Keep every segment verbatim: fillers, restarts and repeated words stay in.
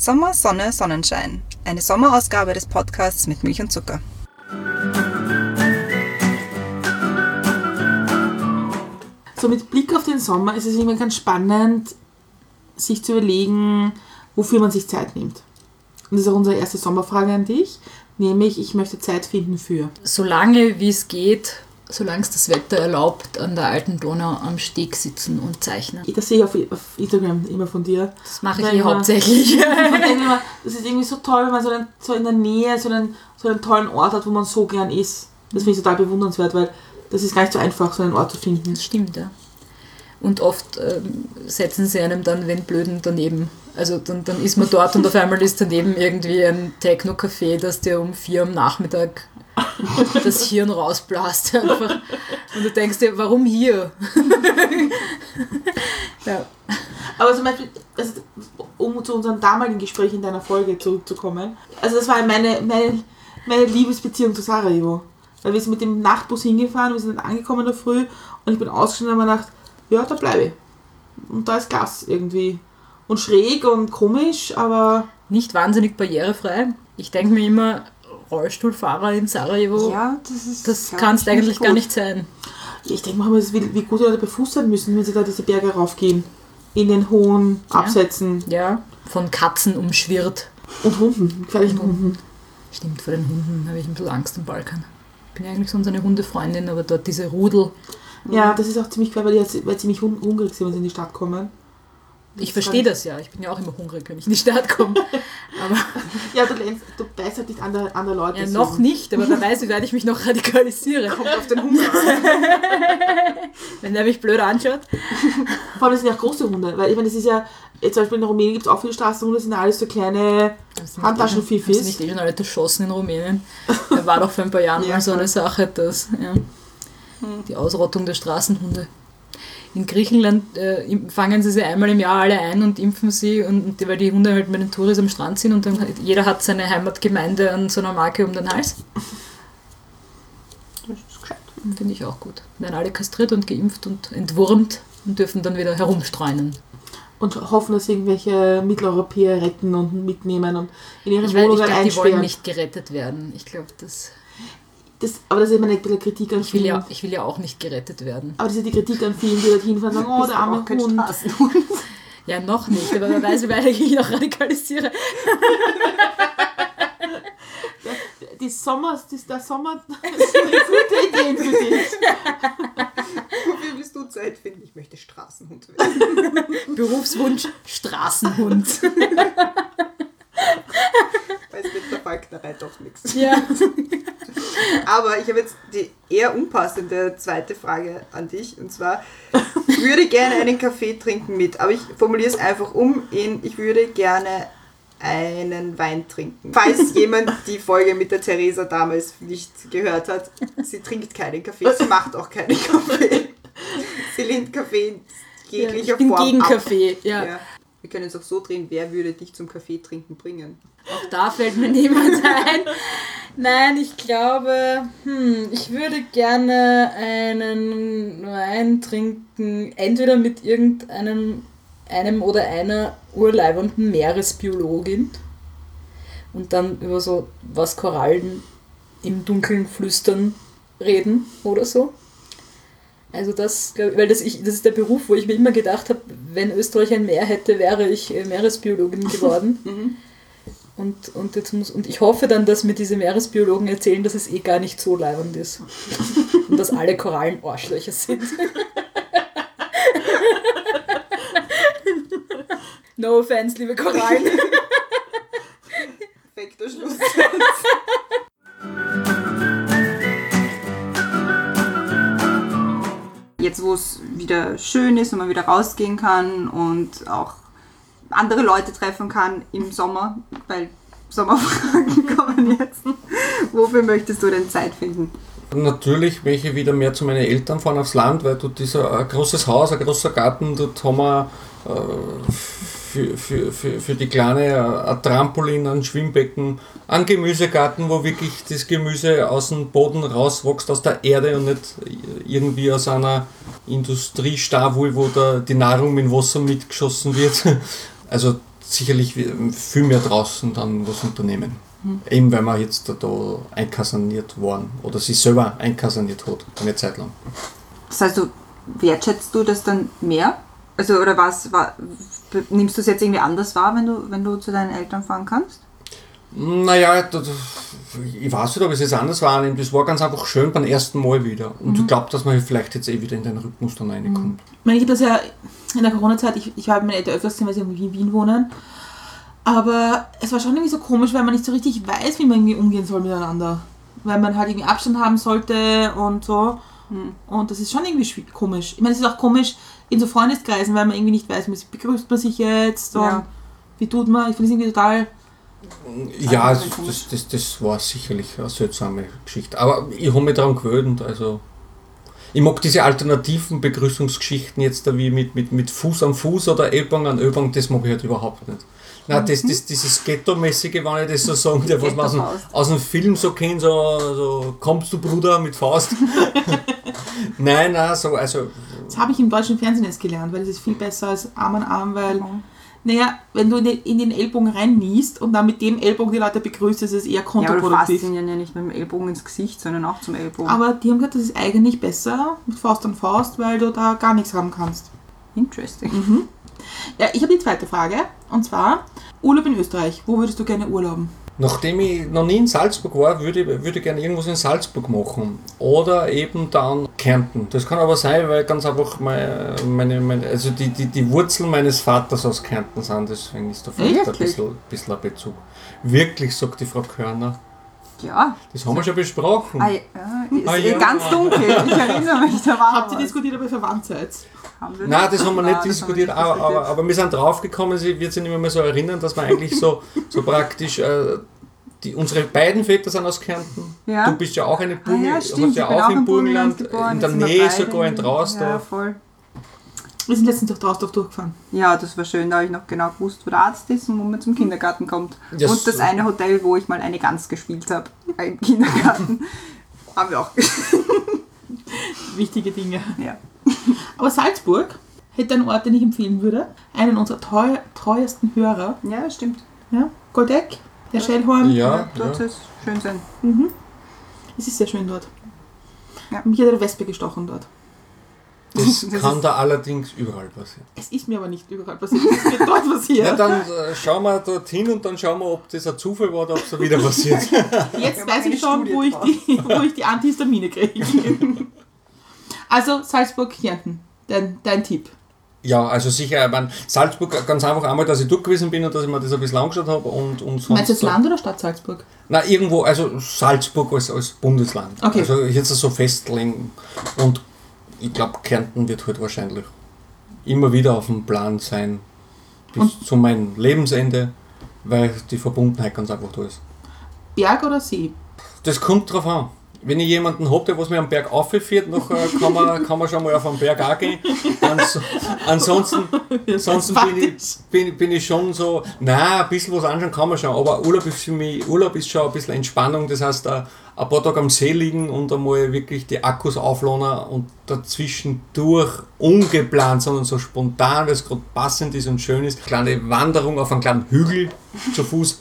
Sommer, Sonne, Sonnenschein. Eine Sommerausgabe des Podcasts mit Milch und Zucker. So mit Blick auf den Sommer ist es immer ganz spannend, sich zu überlegen, wofür man sich Zeit nimmt. Und das ist auch unsere erste Sommerfrage an dich, nämlich ich möchte Zeit finden für. Solange wie es geht, solange es das Wetter erlaubt, an der alten Donau am Steg sitzen und zeichnen. Das sehe ich auf, auf Instagram immer von dir. Das mache ich eh hauptsächlich. Immer, das ist irgendwie so toll, wenn man so, einen, so in der Nähe so einen, so einen tollen Ort hat, wo man so gern ist. Das finde ich total bewundernswert, weil das ist gar nicht so einfach, so einen Ort zu finden. Das stimmt, ja. Und oft ähm, setzen sie einem dann wen Blöden daneben. Also dann, dann ist man dort und auf einmal ist daneben irgendwie ein Techno-Café, das dir um vier am Nachmittag das Hirn rausblast einfach. Und du denkst dir, warum hier? Ja. Aber zum Beispiel, also, um zu unserem damaligen Gespräch in deiner Folge zurückzukommen, also das war meine, meine, meine Liebesbeziehung zu Sarajevo. Weil wir sind mit dem Nachtbus hingefahren, wir sind dann angekommen in der Früh und ich bin ausgestiegen und habe mir gedacht, ja, da bleibe ich. Und da ist Gas irgendwie. Und schräg und komisch, aber... Nicht wahnsinnig barrierefrei. Ich denke mir immer, Rollstuhlfahrer in Sarajevo, Ja, das ist... das kann es eigentlich gar nicht sein. Ich denke mal, wie, wie gut die Leute bei Fuß sein müssen, wenn sie da diese Berge raufgehen. In den hohen Absätzen. Ja, von Katzen umschwirrt. Und Hunden, gefährlichen Hunden. Stimmt, vor den Hunden habe ich ein bisschen Angst am Balkan. Ich bin ja eigentlich sonst eine Hundefreundin, aber dort diese Rudel... Ja, das ist auch ziemlich klar, weil die jetzt, weil ziemlich hungrig sind, wenn sie in die Stadt kommen. Das ich verstehe das ja, ich bin ja auch immer hungrig, wenn ich in die Stadt komme. Aber ja, du, lernst, du beißt halt nicht andere, andere Leute. ja, so. noch nicht, aber wer weiß, wie weit ich mich noch radikalisiere. Kommt auf den Hunger an. Wenn der mich blöd anschaut. Vor allem sind ja auch große Hunde, weil ich meine, das ist ja, jetzt zum Beispiel in Rumänien gibt es auch viele Straßenhunde, das sind alles so kleine Handtaschenfifis. Haben sie nicht eh schon alle erschossen in Rumänien? Da war doch vor ein paar Jahren Ja, mal so voll. eine Sache, dass ja, die Ausrottung der Straßenhunde. In Griechenland äh, im- fangen sie sie einmal im Jahr alle ein und impfen sie, und, und die, weil die Hunde halt bei den Touris am Strand sind und dann hat, jeder hat seine Heimatgemeinde an so einer Marke um den Hals. Das ist gescheit. Finde ich auch gut. Werden alle kastriert und geimpft und entwurmt und dürfen dann wieder herumstreunen. Und hoffen, dass irgendwelche Mitteleuropäer retten und mitnehmen und in ihre Ich, weiß, ich Wohnungen glaube, die wollen einsperren. nicht gerettet werden. Ich glaube, das... Das, aber das ist immer eine bisschen Kritik an Ich will, vielen. ja, ich will ja auch nicht gerettet werden. Aber das ist die Kritik an vielen, die dort hinfahren und sagen, oh, der arme auch kein Hund. Straßenhund. Ja, noch nicht, aber wer weiß, wie weit ich mich noch radikalisiere. Die Sommer, die, der Sommer ist eine gute Ideen für dich. Wofür willst du Zeit finden? Ich möchte Straßenhund werden. Berufswunsch, Straßenhund. Weil es mit der Falknerei doch nichts. Ja. Aber ich habe jetzt die eher unpassende zweite Frage an dich. Und zwar, ich würde gerne einen Kaffee trinken mit, aber ich formuliere es einfach um in, ich würde gerne einen Wein trinken. Falls jemand die Folge mit der Theresa damals nicht gehört hat, sie trinkt keinen Kaffee, sie macht auch keinen Kaffee. Sie lehnt Kaffee in jeglicher Ich bin Form gegen ab. Kaffee. Ja. Ja. Wir können es auch so drehen, wer würde dich zum Kaffee trinken bringen? Auch da fällt mir niemand ein. Nein, ich glaube, hm, ich würde gerne einen Wein trinken, entweder mit irgendeinem einem oder einer urleibenden Meeresbiologin und dann über so was Korallen im Dunkeln flüstern reden oder so. Also das, glaub ich, weil das, ich, das ist der Beruf, wo ich mir immer gedacht habe, wenn Österreich ein Meer hätte, wäre ich äh, Meeresbiologin geworden. Und, und, jetzt muss, und ich hoffe dann, dass mir diese Meeresbiologen erzählen, dass es eh gar nicht so leibend ist. Und dass alle Korallen Arschlöcher sind. No offense, liebe Korallen. Perfekter Schluss. Jetzt, wo es wieder schön ist und man wieder rausgehen kann und auch andere Leute treffen kann im Sommer, weil Sommerfragen kommen jetzt. Wofür möchtest du denn Zeit finden? Natürlich möchte ich wieder mehr zu meinen Eltern fahren aufs Land, weil dort ist ein, ein großes Haus, ein großer Garten, dort haben wir äh, für, für, für, für die Kleine ein Trampolin, ein Schwimmbecken, einen Gemüsegarten, wo wirklich das Gemüse aus dem Boden rauswächst, aus der Erde und nicht irgendwie aus einer Industriestawul, wo da die Nahrung mit Wasser mitgeschossen wird. Also sicherlich viel mehr draußen dann was unternehmen. Mhm. Eben weil wir jetzt da, da einkaserniert waren oder sie selber einkaserniert hat, eine Zeit lang. Das heißt, du wertschätzt du das dann mehr? Also oder was, war, nimmst du es jetzt irgendwie anders wahr, wenn du, wenn du zu deinen Eltern fahren kannst? Naja, das, ich weiß nicht, ob ich es jetzt anders wahrnehme. Das war ganz einfach schön beim ersten Mal wieder. Und mhm. ich glaube, dass man vielleicht jetzt eh wieder in den Rhythmus dann reinkommt. Mhm. Ich meine, ich habe das ja in der Corona-Zeit, ich, ich habe meine Eltern öfters gesehen, weil sie irgendwie in Wien wohnen. Aber es war schon irgendwie so komisch, weil man nicht so richtig weiß, wie man irgendwie umgehen soll miteinander. Weil man halt irgendwie Abstand haben sollte und so. Mhm. Und das ist schon irgendwie komisch. Ich meine, es ist auch komisch in so Freundeskreisen, weil man irgendwie nicht weiß, wie begrüßt man sich jetzt und ja. wie tut man. Ich finde es irgendwie total... Ja, also das, das, das war sicherlich eine seltsame Geschichte. Aber ich habe mich daran gewöhnt. Also ich mag diese alternativen Begrüßungsgeschichten jetzt da wie mit, mit, mit Fuß am Fuß oder Ellbogen an Ellbogen, das mag ich halt überhaupt nicht. Nein, das, das, dieses Ghetto-mäßige, wenn ich das so sagen darf, was man aus dem, aus dem Film so kennt, so, so kommst du Bruder mit Faust. Nein, nein, so, also... Das habe ich im deutschen Fernsehen jetzt gelernt, weil es ist viel besser als Arm an Arm, weil... Mhm. Naja, wenn du in den Ellbogen reinniest und dann mit dem Ellbogen die Leute begrüßt, ist es eher kontraproduktiv. Ja, aber du fasst ihn ja nicht mit dem Ellbogen ins Gesicht, sondern auch zum Ellbogen. Aber die haben gesagt, das ist eigentlich besser mit Faust an Faust, weil du da gar nichts haben kannst. Interesting. Mhm. Ja, ich habe die zweite Frage, und zwar Urlaub in Österreich. Wo würdest du gerne urlauben? Nachdem ich noch nie in Salzburg war, würde ich würde gerne irgendwas in Salzburg machen. Oder eben dann Kärnten. Das kann aber sein, weil ganz einfach meine, meine, meine also die, die, die Wurzeln meines Vaters aus Kärnten sind, deswegen ist da vielleicht ein bisschen, bisschen ein Bezug. Wirklich, sagt die Frau Körner. Ja. Das haben wir schon besprochen. Ah, ja, ist ah, ja. ganz dunkel. Ich erinnere mich, da war Habt ihr diskutiert, ob ihr verwandt seid? Nein, das haben wir nicht ah, diskutiert, wir nicht aber, aber, aber wir sind draufgekommen, sie wird sich nicht mehr so erinnern, dass wir eigentlich so, so praktisch, äh, die, unsere beiden Väter sind aus Kärnten, ja. Du bist ja auch eine Burgen, ah, ja, hast ja auch im Burgenland, Burgenland in der Nähe sogar in Trausdorf. Ja, voll. Wir sind letztens durch Trausdorf durchgefahren. Ja, das war schön, da habe ich noch genau gewusst, wo der Arzt ist und wo man zum Kindergarten kommt. Das und das eine Hotel, wo ich mal eine Gans gespielt habe, im Kindergarten, haben wir auch wichtige Dinge. Ja. Aber Salzburg hätte ein Ort, den ich empfehlen würde. Einen unserer treu, treuesten Hörer. Ja, stimmt. Ja, Goldeck, der Schellhorn. Ja, ja, dort ja. Ist schön sein. Mhm. Es ist sehr schön dort. Ja. Mich hat eine Wespe gestochen dort. Das, das kann da allerdings überall passieren. Es ist mir aber nicht überall passiert, es ist mir dort passiert. Ja, dann äh, schauen wir dorthin und dann schauen wir, ob das ein Zufall war oder ob es wieder passiert. Jetzt weiß ich schon, wo ich, die, wo ich die Antihistamine kriege. Also Salzburg, Kärnten, dein, dein Tipp. Ja, also sicher, ich meine, Salzburg ganz einfach einmal, dass ich dort gewesen bin und dass ich mir das ein bisschen angeschaut habe. Und, und sonst meinst du jetzt Land oder Stadt Salzburg? Nein, irgendwo, also Salzburg als, als Bundesland. Okay. Also jetzt so festlegen. Und ich glaube, Kärnten wird halt wahrscheinlich immer wieder auf dem Plan sein, bis und zu meinem Lebensende, weil die Verbundenheit ganz einfach da ist. Berg oder See? Das kommt drauf an. Wenn ich jemanden habe, der was mir am Berg aufführt, nachher kann man, kann man schon mal auf den Berg auch gehen. Ans, ansonsten ansonsten bin, ich, bin, bin ich schon so, nein, ein bisschen was anschauen kann man schon, aber Urlaub ist für mich, Urlaub ist schon ein bisschen Entspannung, das heißt, ein paar Tage am See liegen und einmal wirklich die Akkus aufladen und dazwischen durch, ungeplant, sondern so spontan, weil es gerade passend ist und schön ist. Kleine Wanderung auf einen kleinen Hügel zu Fuß,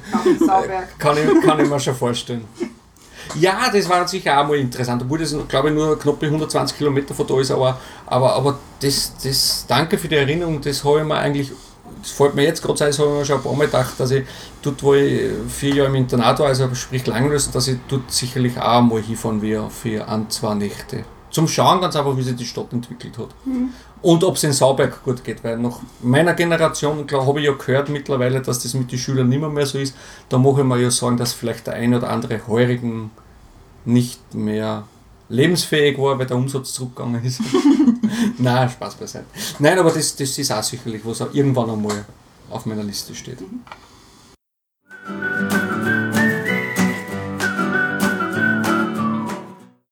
kann ich, kann ich mir schon vorstellen. Ja, das war sicher auch mal interessant, obwohl das, glaube ich, nur knapp hundertzwanzig Kilometer von da ist, aber, aber, aber das, das, danke für die Erinnerung, das habe ich mir eigentlich, das fällt mir jetzt gerade sein, das habe ich mir schon ein paar Mal gedacht, dass ich dort, wo ich vier Jahre im Internat war, also sprich Langlös, dass ich dort sicherlich auch mal hinfahren will für ein, zwei Nächte. Zum Schauen ganz einfach, wie sich die Stadt entwickelt hat. Mhm. Und ob es in Sauberg gut geht, weil nach meiner Generation, klar, habe ich ja gehört mittlerweile, dass das mit den Schülern nicht mehr, mehr so ist. Da mache ich mir ja sagen, dass vielleicht der ein oder andere Heurigen nicht mehr lebensfähig war, weil der Umsatz zurückgegangen ist. Nein, Spaß beiseite. Nein, aber das, das ist auch sicherlich, was auch irgendwann einmal auf meiner Liste steht.